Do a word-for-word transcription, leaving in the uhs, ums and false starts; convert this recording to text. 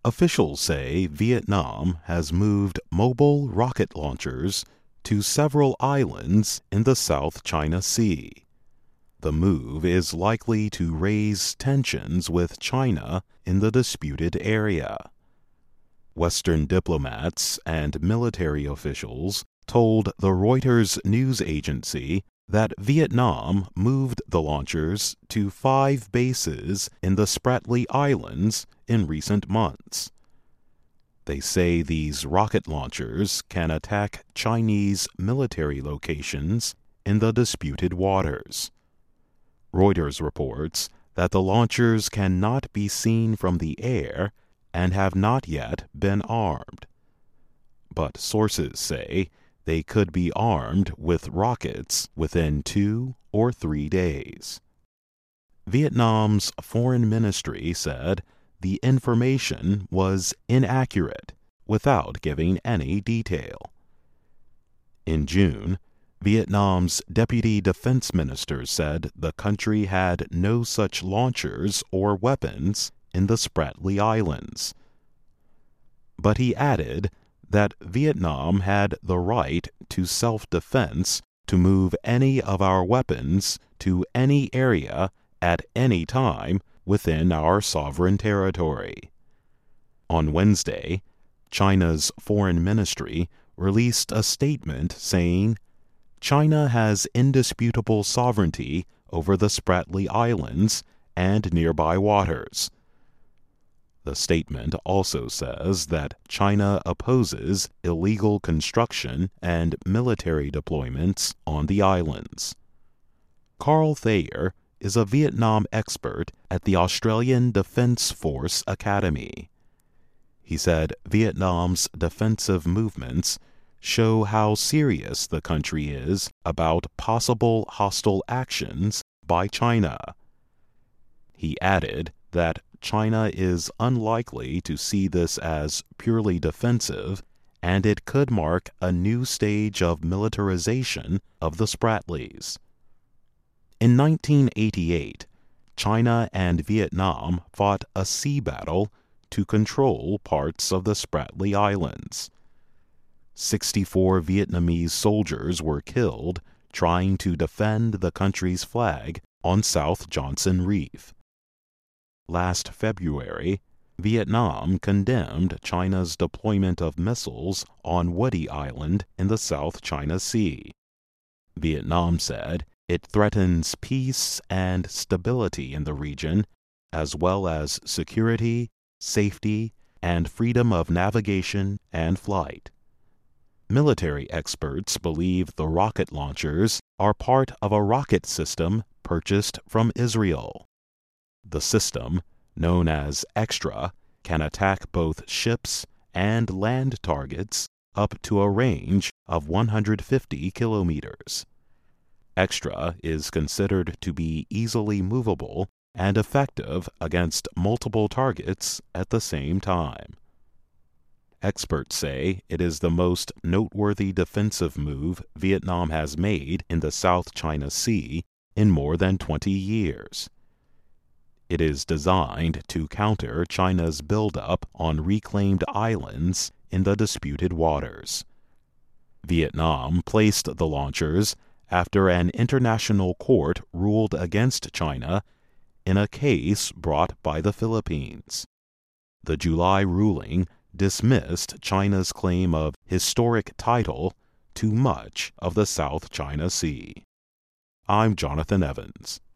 Officials say Vietnam has moved mobile rocket launchers to several islands in the South China Sea. The move is likely to raise tensions with China in the disputed area. Western diplomats and military officials told the Reuters news agency that Vietnam moved the launchers to five bases in the Spratly Islands in recent months. They say these rocket launchers can attack Chinese military locations in the disputed waters. Reuters reports that the launchers cannot be seen from the air and have not yet been armed. But sources say they could be armed with rockets within two or three days. Vietnam's foreign ministry said the information was inaccurate without giving any detail. In June, Vietnam's deputy defense minister said the country had no such launchers or weapons in the Spratly Islands. But he added that Vietnam had the right to self-defense to move any of our weapons to any area at any time within our sovereign territory. On Wednesday, China's foreign ministry released a statement saying, "China has indisputable sovereignty over the Spratly Islands and nearby waters." The statement also says that China opposes illegal construction and military deployments on the islands. Carl Thayer is a Vietnam expert at the Australian Defence Force Academy. He said Vietnam's defensive movements show how serious the country is about possible hostile actions by China. He added that China is unlikely to see this as purely defensive, and it could mark a new stage of militarization of the Spratlys. In nineteen eighty-eight, China and Vietnam fought a sea battle to control parts of the Spratly Islands. sixty-four Vietnamese soldiers were killed trying to defend the country's flag on South Johnson Reef. Last February, Vietnam condemned China's deployment of missiles on Woody Island in the South China Sea. Vietnam said it threatens peace and stability in the region, as well as security, safety, and freedom of navigation and flight. Military experts believe the rocket launchers are part of a rocket system purchased from Israel. The system, known as Extra, can attack both ships and land targets up to a range of one hundred fifty kilometers. Extra is considered to be easily movable and effective against multiple targets at the same time. Experts say it is the most noteworthy defensive move Vietnam has made in the South China Sea in more than twenty years. It is designed to counter China's buildup on reclaimed islands in the disputed waters. Vietnam placed the launchers after an international court ruled against China in a case brought by the Philippines. The July ruling dismissed China's claim of historic title to much of the South China Sea. I'm Jonathan Evans.